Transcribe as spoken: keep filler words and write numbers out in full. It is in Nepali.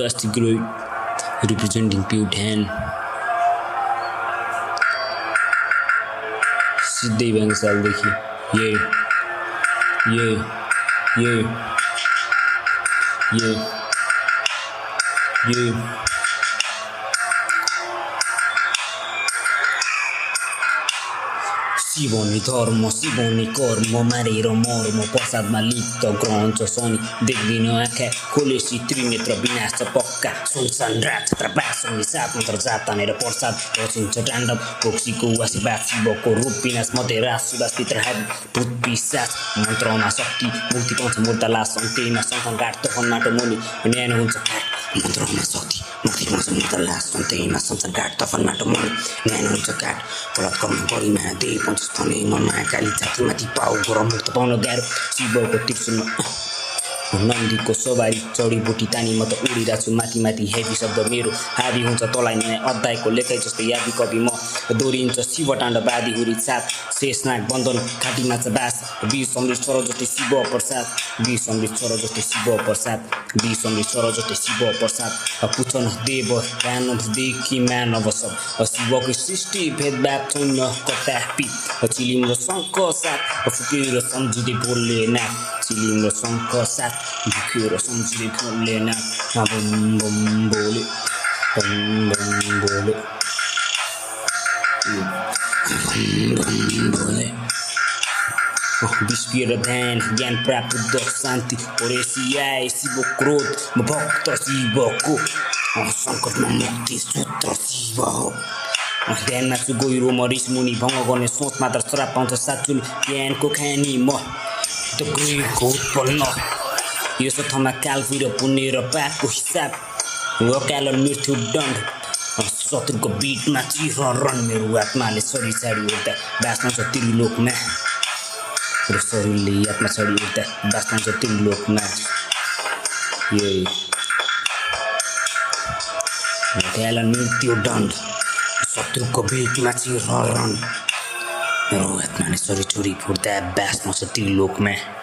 Sebastian Groy representing Putan. सिद्धै बंगसालदेखि ये ये ये ये ये शिवनी धर्म शिवनी कर्म मारेर मर्म प्रसादमा लिप्त ग्रहन्छ शनि देख्दिन आँखा खोलेसी त्रिनेत्र विनाश पक्का सुनसान रात बासनी सात मन्त्र जात तानेर प्रसाद रचिन्छ ताण्डव भोक्सीको आशीर्वाद शिवको रूप विनाश मध्य रात सुवास भित्र हाबी भूत पिशाच मन्त्रमा शक्ति मुक्ति पाउँछ मुर्दा लास अन्त्यमा सन्तान काट तखन माटो मुनि न्यानो हुन्छ काट मन्त्रमा शक्ति मुक्ति पाउँछ मुर्दा लास अन्त्यमा सन्तान काट तखन माटो मुनि न्यानो हुन्छ काट फलत कर्म परिमा देव पञ्चस्थाने मनमा काली छातीमाथि पाउ गरम मुक्त पाउन गाह्रो शिवको त्रिशूलमा नन्दीको सवारी चढीबुटी तानी म त उडिरहेको छु माथि माथि हेभी शब्द मेरो हाबी हुन्छ तलाई नै अध्यायको लेखाइ जस्तै यादी कवि म दोरिन्छ शिव ताण्डवादी हुरी साथ शेषनाग बन्धन घाँटी माछा बास वीर समृद्ध सरस्वती शिव प्रसाद वीर समृद्ध सरस्वती शिव प्रसाद वीर समृद्ध सरस्वती शिव प्रसाद पुछन देव दानवदेखि मानव सब शिवको सृष्टि भेदभाव छैन कतापि चिलिम र शङ्ख साथ फुकेर सम्झिँदै बोल्ने ना चिलिम र शङ्ख साथ फुकेर सम्झिँदै बोल्ने ना बम बम बोले बम बम बोले विस्फिएर ध्यान ज्ञान प्राप्त बुद्ध शान्ति ओरेसियाए शिव क्रोध म भक्त शिवको सङ्कटमा मुक्ति सूत्र शिव हो ध्यानमा छु गहिरो म रिस मुनि भङ्ग गर्ने सोच मात्र श्राप पाउँछ साचुल ज्ञानको खानी म त गृहको उत्पन्न यो सथमा काल फिर पुण्य र पापको हिसाब वकाल मृत्यु दण्ड शत्रुको बीचमा चिरहरण मेरो आत्माले शरीर छाडी उड्दा बाँच्न छ त्रिलोकमा र शरीरले आत्मा छाडी उड्दा बाँच्न छ त्रिलोकमा यही वकाल मृत्यु दण्ड शत्रुको बीचमा चिरहरण मेरो आत्माले शरीर छोडी फुट्दा बाँच्न छ त्रिलोकमा